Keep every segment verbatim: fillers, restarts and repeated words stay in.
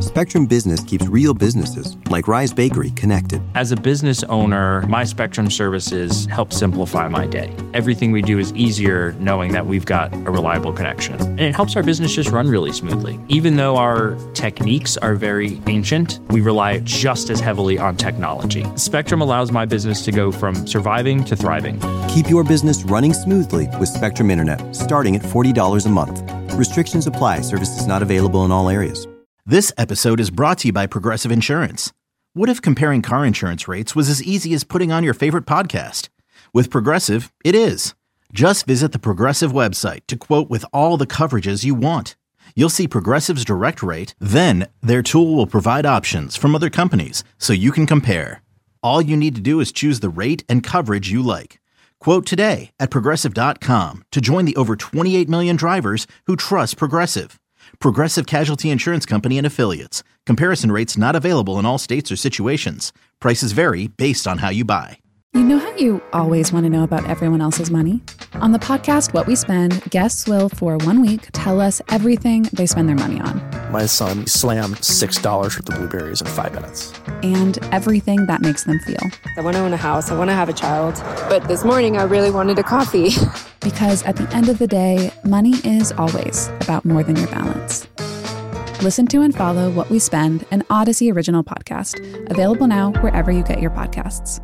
Spectrum Business keeps real businesses, like Rise Bakery, connected. As a business owner, my Spectrum services help simplify my day. Everything we do is easier knowing that we've got a reliable connection. And it helps our business just run really smoothly. Even though our techniques are very ancient, we rely just as heavily on technology. Spectrum allows my business to go from surviving to thriving. Keep your business running smoothly with Spectrum Internet, starting at forty dollars a month. Restrictions apply. Services not available in all areas. This episode is brought to you by Progressive Insurance. What if comparing car insurance rates was as easy as putting on your favorite podcast? With Progressive, it is. Just visit the Progressive website to quote with all the coverages you want. You'll see Progressive's direct rate, then their tool will provide options from other companies so you can compare. All you need to do is choose the rate and coverage you like. Quote today at Progressive dot com to join the over twenty-eight million drivers who trust Progressive. Progressive Casualty Insurance Company and Affiliates. Comparison rates not available in all states or situations. Prices vary based on how you buy. You know how you always want to know about everyone else's money? On the podcast What We Spend, guests will, for one week, tell us everything they spend their money on. My son slammed six dollars worth of blueberries in five minutes. And everything that makes them feel. I want to own a house. I want to have a child. But this morning, I really wanted a coffee. Because at the end of the day, money is always about more than your balance. Listen to and follow What We Spend, an Odyssey original podcast. Available now wherever you get your podcasts.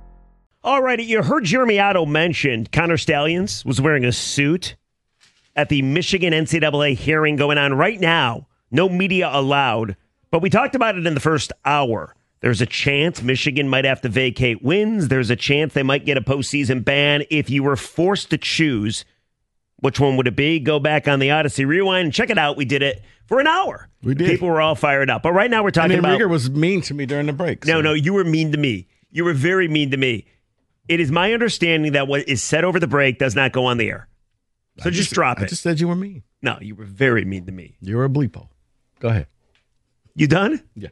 All right, you heard Jeremy Otto mention Connor Stalions was wearing a suit at the Michigan N C double A hearing going on right now. No media allowed, but we talked about it in the first hour. There's a chance Michigan might have to vacate wins. There's a chance they might get a postseason ban. If you were forced to choose, which one would it be? Go back on the Odyssey Rewind and check it out. We did it for an hour. We did. People were all fired up. But right now we're talking and then about... Rieger was mean to me during the break. So. No, no, you were mean to me. You were very mean to me. It is my understanding that what is said over the break does not go on the air. So just, just drop I it. I just said you were mean. No, you were very mean to me. You're a bleepo. Go ahead. You done? Yeah.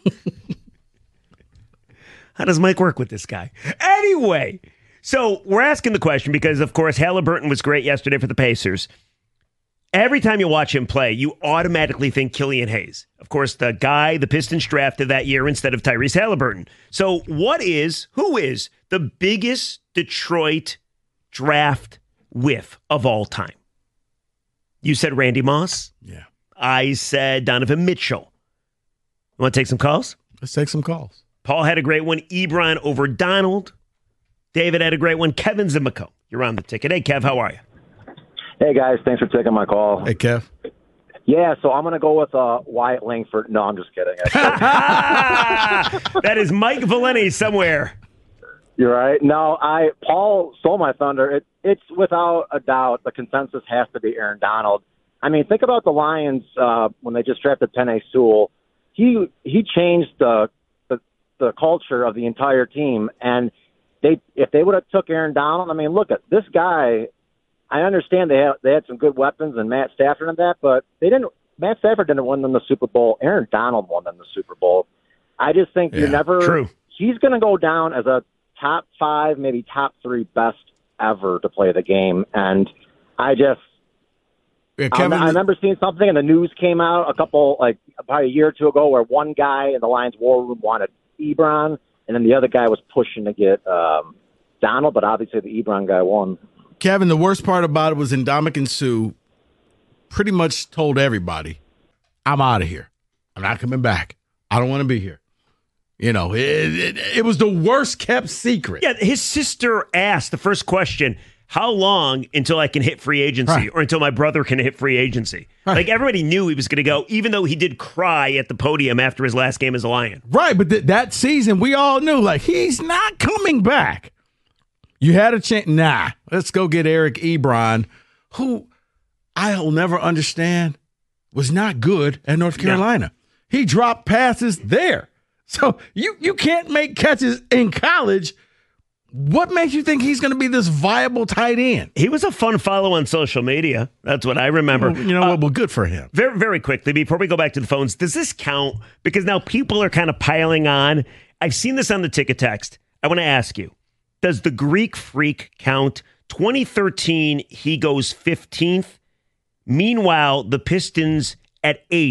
How does Mike work with this guy? Anyway, so we're asking the question because, of course, Halliburton was great yesterday for the Pacers. Every time you watch him play, you automatically think Killian Hayes. Of course, the guy the Pistons drafted that year instead of Tyrese Halliburton. So what is, who is the biggest Detroit draft whiff of all time? You said Randy Moss. Yeah. I said Donovan Mitchell. You want to take some calls? Let's take some calls. Paul had a great one. Ebron over Donald. David had a great one. Kevin Zimico. You're on the ticket. Hey, Kev, how are you? Hey, guys. Thanks for taking my call. Hey, Kev. Yeah, so I'm going to go with uh, Wyatt Langford. No, I'm just kidding. That is Mike Valeni somewhere. You're right. No, I Paul stole my thunder. It, it's without a doubt the consensus has to be Aaron Donald. I mean, think about the Lions uh, when they just drafted Penei Sewell. He he changed the, the the culture of the entire team, and they if they would have took Aaron Donald, I mean, look at this guy. I understand they had they had some good weapons and Matt Stafford and that, but they didn't. Matt Stafford didn't win them the Super Bowl. Aaron Donald won them the Super Bowl. I just think Yeah, you never. true. He's going to go down as a top five, maybe top three best ever to play the game, and I just. Yeah, Kevin, I remember seeing something, and the news came out a couple, like about a year or two ago, where one guy in the Lions war room wanted Ebron, and then the other guy was pushing to get um, Donald, but obviously the Ebron guy won. Kevin, the worst part about it was Ndamukong Suh pretty much told everybody, I'm out of here. I'm not coming back. I don't want to be here. You know, it, it, it was the worst kept secret. Yeah, his sister asked the first question, how long until I can hit free agency Right. or until my brother can hit free agency? Right. Like, everybody knew he was going to go, even though he did cry at the podium after his last game as a Lion. Right, but th- that season, we all knew, like, he's not coming back. You had a chance. Nah, let's go get Eric Ebron, who I'll never understand was not good at North Carolina. Yeah. He dropped passes there. So you, you can't make catches in college. What makes you think he's going to be this viable tight end? He was a fun follow on social media. That's what I remember. Well, you know uh, what? Well, good for him. Very, very quickly, before we go back to the phones, does this count? Because now people are kind of piling on. I've seen this on the ticket text. I want to ask you, does the Greek Freak count? twenty thirteen, he goes fifteenth. Meanwhile, the Pistons at eight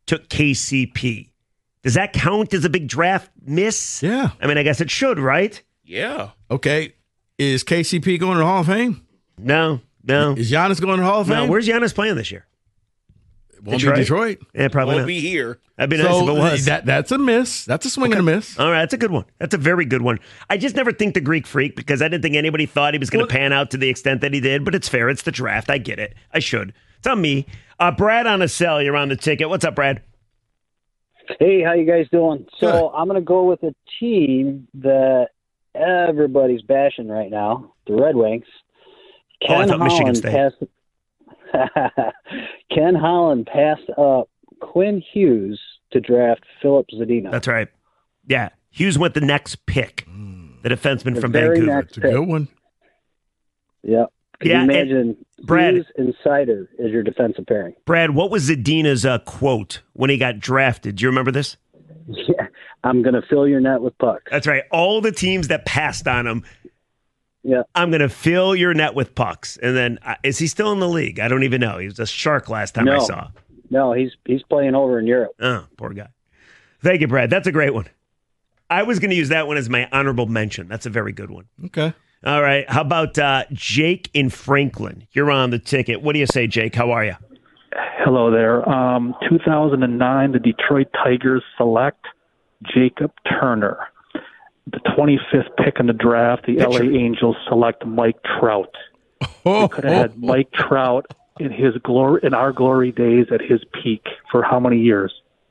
took K C P. Does that count as a big draft miss? Yeah. I mean, I guess it should, right? Yeah. Okay. Is K C P going to the Hall of Fame? No, no. Is Giannis going to the Hall of Fame? No, where's Giannis playing this year? Won't Detroit? be Detroit. Yeah, probably Won't not. be here. That'd be nice So if it was. that, that's a miss. That's a swing and a miss. All right, that's a good one. That's a very good one. I just never think the Greek Freak because I didn't think anybody thought he was going to Well, pan out to the extent that he did, but it's fair. It's the draft. I get it. I should. It's on me. Uh, Brad on a cell. You're on the ticket. What's up, Brad? Hey, how you guys doing? So Good. I'm going to go with a team that everybody's bashing right now, the Red Wings. Oh, I Ken thought Michigan Holland State. passed. Ken Holland passed up Quinn Hughes to draft Philip Zadina. That's right. Yeah. Hughes went the next pick, the defenseman The from very Vancouver. next It's a good one. Yep. Can Yeah, you and imagine Brad- Hughes and Sider as your defensive pairing? Brad, what was Zadina's uh, quote when he got drafted? Do you remember this? Yeah, I'm going to fill your net with pucks. That's right. All the teams that passed on him, Yeah. I'm going to fill your net with pucks. And then, uh, is he still in the league? I don't even know. He was a Shark last time I No. saw. No, he's he's playing over in Europe. Oh, poor guy. Thank you, Brad. That's a great one. I was going to use that one as my honorable mention. That's a very good one. Okay. All right. How about uh, Jake in Franklin? You're on the ticket. What do you say, Jake? How are you? Hello there. Um, two thousand nine, the Detroit Tigers select Jacob Turner. The twenty-fifth pick in the draft, the L A Angels select Mike Trout. We could have had Mike Trout in his glory, in our glory days at his peak for how many years?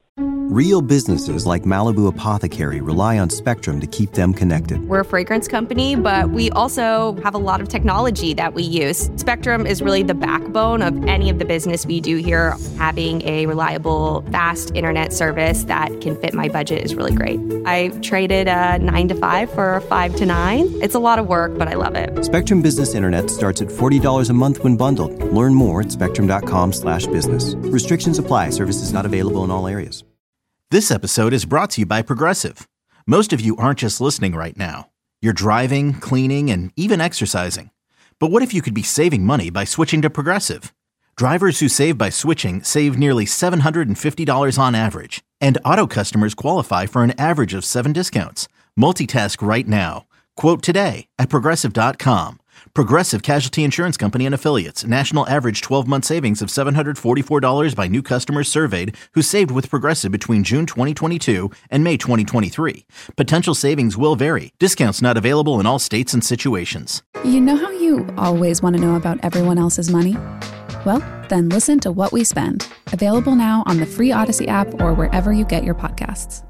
Real businesses like Malibu Apothecary rely on Spectrum to keep them connected. We're a fragrance company, but we also have a lot of technology that we use. Spectrum is really the backbone of any of the business we do here. Having a reliable, fast internet service that can fit my budget is really great. I traded a nine to five for a five to nine. It's a lot of work, but I love it. Spectrum Business Internet starts at forty dollars a month when bundled. Learn more at spectrum.com slash business. Restrictions apply. Services not available in all areas. This episode is brought to you by Progressive. Most of you aren't just listening right now. You're driving, cleaning, and even exercising. But what if you could be saving money by switching to Progressive? Drivers who save by switching save nearly seven hundred fifty dollars on average. And auto customers qualify for an average of seven discounts. Multitask right now. Quote today at Progressive dot com. Progressive Casualty Insurance Company and Affiliates. National average twelve-month savings of seven hundred forty-four dollars by new customers surveyed who saved with Progressive between June twenty twenty-two and May twenty twenty-three. Potential savings will vary. Discounts not available in all states and situations. You know how you always want to know about everyone else's money? Well, then listen to What We Spend, available now on the free Odyssey app or wherever you get your podcasts.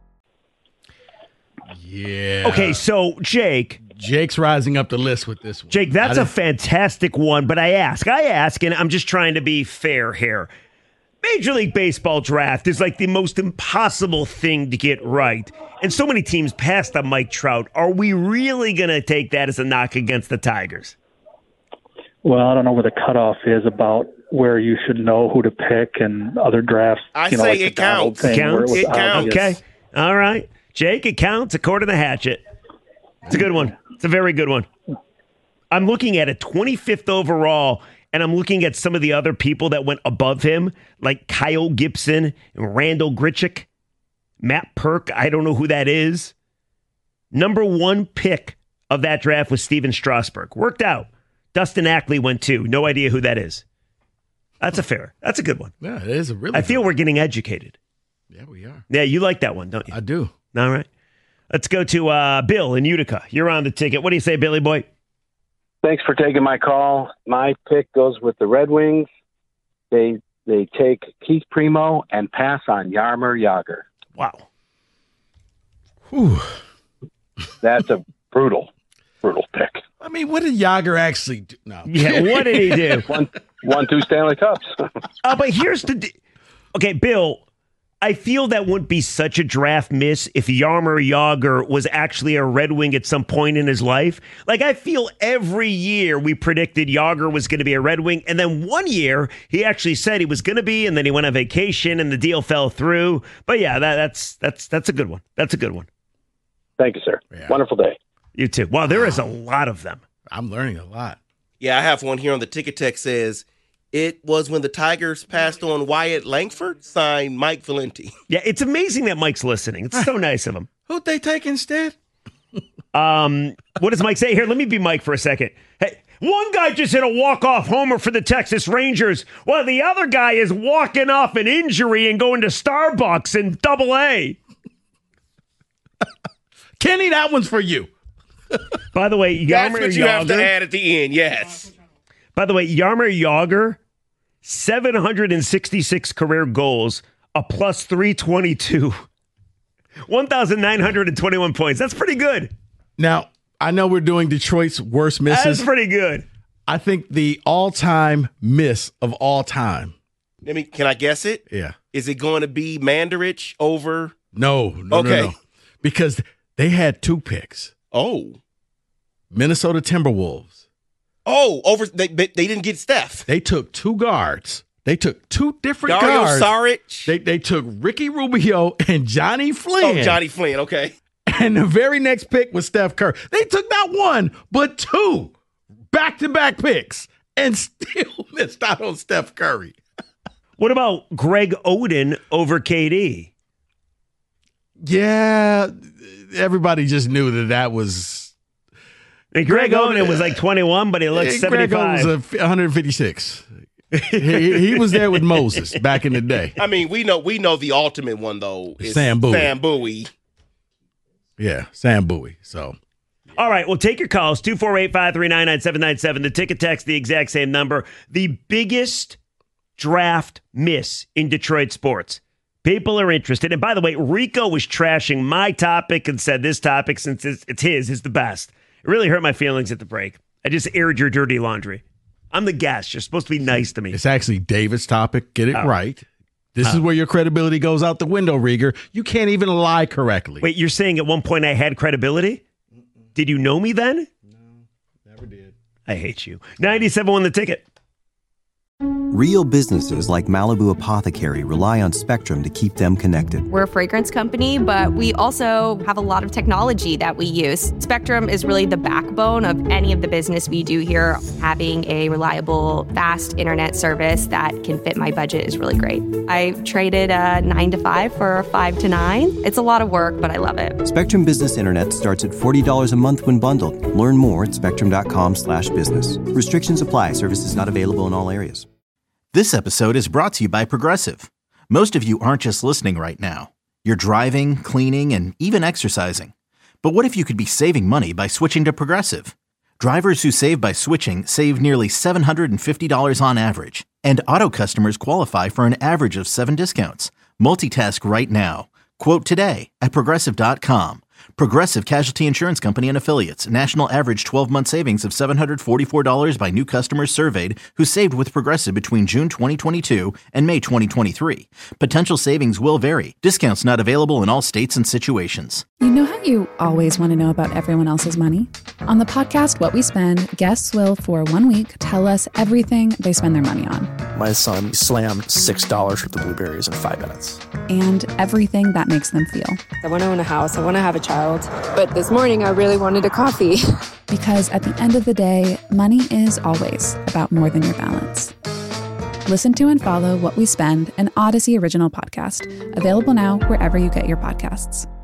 Yeah. Okay, so Jake. Jake's rising up the list with this one. Jake, that's a fantastic one, but I ask, I ask, and I'm just trying to be fair here. Major League Baseball draft is like the most impossible thing to get right. And so many teams passed on Mike Trout. Are we really going to take that as a knock against the Tigers? Well, I don't know where the cutoff is about where you should know who to pick and other drafts. I you know, say like the it Donald counts. thing where Counts? was It counts. obvious. Okay. All right. Jake, it counts according to Hatchet. It's a good one. It's a very good one. I'm looking at it, twenty-fifth overall, and I'm looking at some of the other people that went above him, like Kyle Gibson and Randall Grichuk, Matt Perk. I don't know who that is. Number one pick of that draft was Steven Strasburg. Worked out. Dustin Ackley went two. No idea who that is. That's a fair. That's a good one. Yeah, it is a really I feel good we're getting educated. one. Yeah, we are. Yeah, you like that one, don't you? I do. All right. Let's go to uh, Bill in Utica. You're on the ticket. What do you say, Billy boy? Thanks for taking my call. My pick goes with the Red Wings. They they take Keith Primo and pass on Jaromir Jagr. Wow. Whew. That's a brutal, brutal pick. I mean, what did Yager actually do? No. Yeah, what did he do? One, one, two Stanley Cups. uh, but here's the... D- okay, Bill, I feel that wouldn't be such a draft miss if Jaromir Jagr was actually a Red Wing at some point in his life. Like, I feel every year we predicted Jagr was going to be a Red Wing, and then one year he actually said he was going to be, and then he went on vacation, and the deal fell through. But yeah, that, that's that's that's a good one. That's a good one. Thank you, sir. Yeah. Wonderful day. You too. Wow, there is a lot of them. I'm learning a lot. Yeah, I have one here on the ticket text says, It was when the Tigers passed on Wyatt Langford, signed Mike Valenti. Yeah, it's amazing that Mike's listening. It's so nice of him. Who'd they take instead? Um, what does Mike say? Here, let me be Mike for a second. Hey, one guy just hit a walk-off homer for the Texas Rangers, while the other guy is walking off an injury and going to Starbucks in Double A. Kenny, that one's for you. By the way, Yarmer That's what you Yager, have to add at the end, yes. By the way, Yarmer Yager, seven hundred sixty-six career goals, a plus three twenty-two, one thousand nine hundred twenty-one points. That's pretty good. Now, I know we're doing Detroit's worst misses. That's pretty good. I think the all-time miss of all time. Let me, can I guess it? Yeah. Is it going to be Mandarich over? No, no, Okay. no, no. Because they had two picks. Oh. Minnesota Timberwolves. Oh, over they they didn't get Steph. They took two guards. They took two different Dario guards. Saric. They they took Ricky Rubio and Johnny Flynn. Oh, Johnny Flynn, okay. And the very next pick was Steph Curry. They took not one, but two back-to-back picks and still missed out on Steph Curry. What about Greg Oden over K D? Yeah, everybody just knew that that was... And Greg, Greg Oden was like twenty-one, but he looked Greg seventy-five. Greg Oden was one hundred fifty-six. he, he was there with Moses back in the day. I mean, we know we know the ultimate one, though, is Sam Bowie. Sam Bowie. Yeah, Sam Bowie. So, all right, well, take your calls, two four eight, five three nine, nine seven nine seven. The ticket text, the exact same number. The biggest draft miss in Detroit sports. People are interested. And by the way, Rico was trashing my topic and said this topic, since it's, it's his, is the best. It really hurt my feelings at the break. I just aired your dirty laundry. I'm the guest. You're supposed to be nice to me. It's actually David's topic. Get it oh. right. This oh. is where your credibility goes out the window, Rieger. You can't even lie correctly. Wait, you're saying at one point I had credibility? Mm-mm. Did you know me then? No, never did. I hate you. ninety-seven won the ticket. Real businesses like Malibu Apothecary rely on Spectrum to keep them connected. We're a fragrance company, but we also have a lot of technology that we use. Spectrum is really the backbone of any of the business we do here. Having a reliable, fast internet service that can fit my budget is really great. I traded a nine to five for a five to nine. It's a lot of work, but I love it. Spectrum Business Internet starts at forty dollars a month when bundled. Learn more at spectrum.com slash business. Restrictions apply. Services not available in all areas. This episode is brought to you by Progressive. Most of you aren't just listening right now. You're driving, cleaning, and even exercising. But what if you could be saving money by switching to Progressive? Drivers who save by switching save nearly seven hundred fifty dollars on average. And auto customers qualify for an average of seven discounts. Multitask right now. Quote today at Progressive dot com. Progressive Casualty Insurance Company and Affiliates. National average twelve-month savings of seven hundred forty-four dollars by new customers surveyed who saved with Progressive between June twenty twenty-two and May twenty twenty-three. Potential savings will vary. Discounts not available in all states and situations. You know how you always want to know about everyone else's money? On the podcast What We Spend, guests will, for one week, tell us everything they spend their money on. My son slammed six dollars worth of blueberries in five minutes. And everything that makes them feel. I want to own a house. I want to have a child. But this morning, I really wanted a coffee. Because at the end of the day, money is always about more than your balance. Listen to and follow What We Spend, an Odyssey original podcast. Available now wherever you get your podcasts.